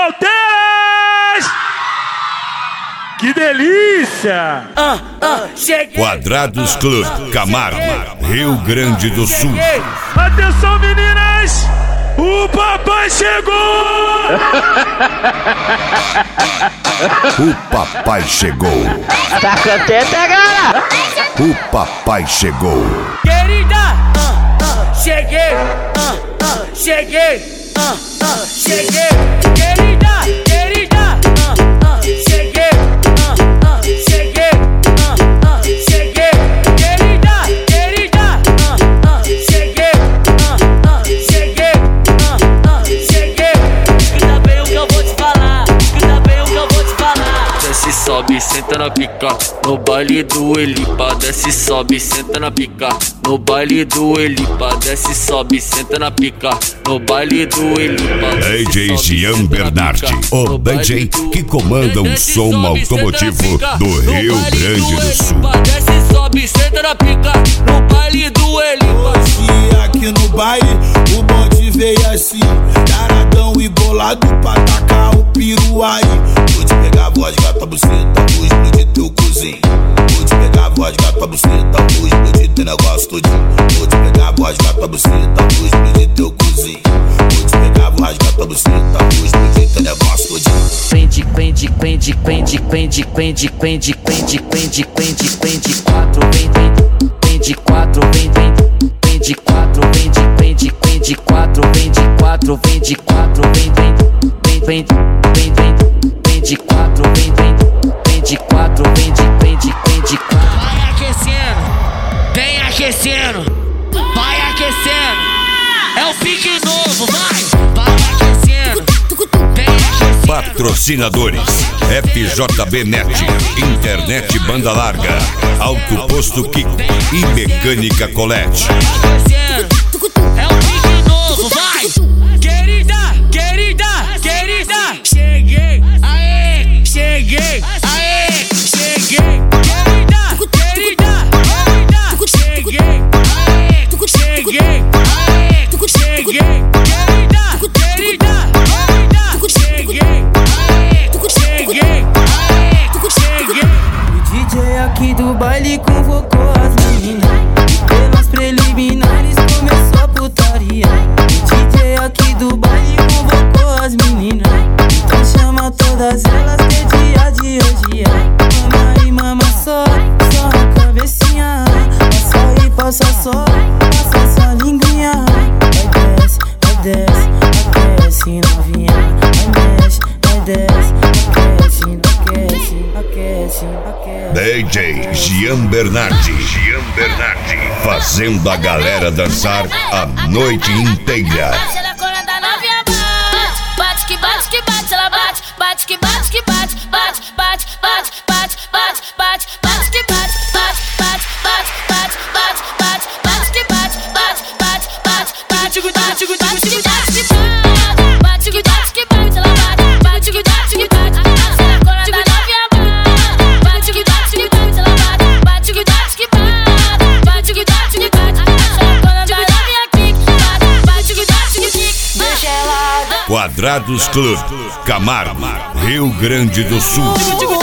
solteiras! Que delícia! Quadrados Club, Camargo, Rio Grande do Sul. Atenção, meninas! O papai chegou! O papai chegou. Tá contente agora? O papai chegou. Querida, cheguei, cheguei, cheguei. Querida, querida, cheguei, cheguei, cheguei. Querida, querida, cheguei, cheguei, cheguei. Escuta bem o que eu vou te falar, escuta bem o que eu vou te falar. Desce, sobe, senta na pica, no baile do Elipa. Desce, sobe, senta na pica, no baile do Elipa. Desce, sobe, senta na pica, no baile do Elipa. DJ Jean Bernardi, o DJ que comanda um som automotivo do Rio Grande do Sul. Desce, sobe, senta na pica, no baile do Elipa. Hoje aqui no baile, o bonde veio assim, taradão e bolado pra tacar o piru aí. Vou te pegar a voz, gata, buceta, vou explodir teu cozinho. Vou te pegar a voz, gata, buceta, vou explodir teu negócio todinho. Vou te pegar a voz, gata, buceta, vou explodir teu cozinho. Vou te pegar a voz, gata, buceta, vou explodir teu negócio todinho. Quente, quente, quente, quente, quente, quente, quente, quente, quente, quente, quente, quatro, quente, quatro, quente, quatro, quente, quatro, quente, quatro, quente, quatro, quente, quatro, quente, quatro. Vai aquecendo, vem aquecendo, vai aquecendo. É o pique novo, vai aquecendo, vem aquecendo. Patrocinadores: FJB Net, Internet Banda Larga, Alto Posto Kiko e Mecânica Colette. É o pique novo, vai! Querida, querida, querida, cheguei, aê, cheguei, aê, cheguei. Querida, querida, querida, cheguei, aê, cheguei, aê, cheguei. Querida, querida, querida, cheguei, aê, cheguei, aê, cheguei. O DJ aqui do baile convocou as meninas. Pelas preliminares começou a putaria. O DJ aqui do baile convocou as meninas. Então chama todas elas que é dia de hoje. Mama e mama só a cabecinha. Passa e passa só, passa só a linguinha. Vai desce, aquece novinha. Vai mexe, vai desce, aquece, aquece, aquece. DJ Jean Bernardi, fazendo a galera dançar a noite inteira. Bate que bate que bate, ela bate, bate que bate que bate, bate, bate, bate, bate, bate, bate, bate que bate, bate, bate, bate, bate, bate, bate, bate que bate, bate, bate, bate, bate, bate que bate que bate que bate que bate, ela bate, bate que bate que bate, ela cona da novinha bate que bate que bate, ela bate, bate que bate que bate, bate que bate que bate, ela cona da novinha kick, bate que bate que kick, deixa ela. Quadrados Club, Camargo, Rio Grande do Sul.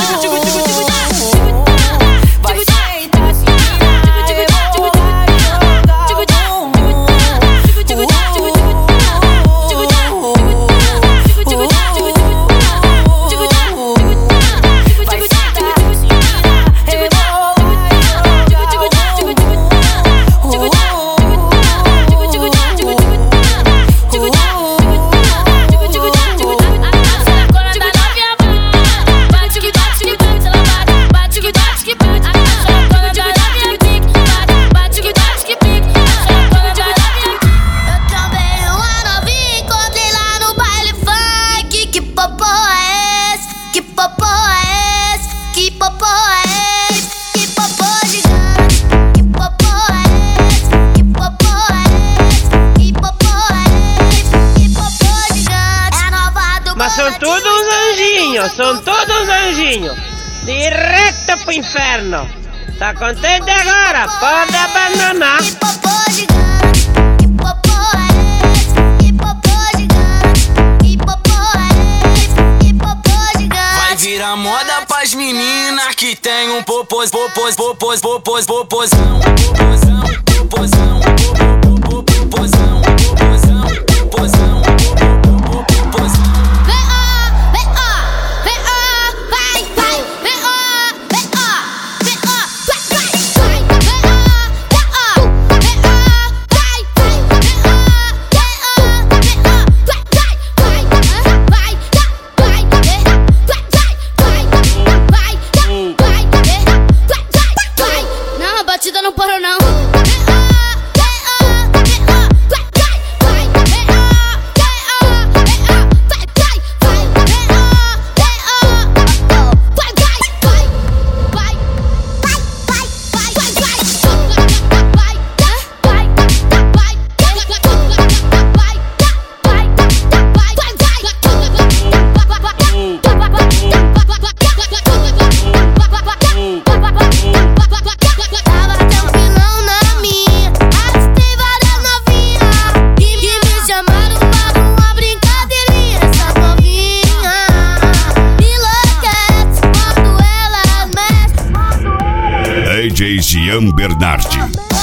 São todos anjinhos, direto pro inferno. Tá contente agora? Pode abandonar. que tem um popozão, popozão, popozão, popozão, popozão, popozão, popozão. Não parou não. DJ Jean Bernardi.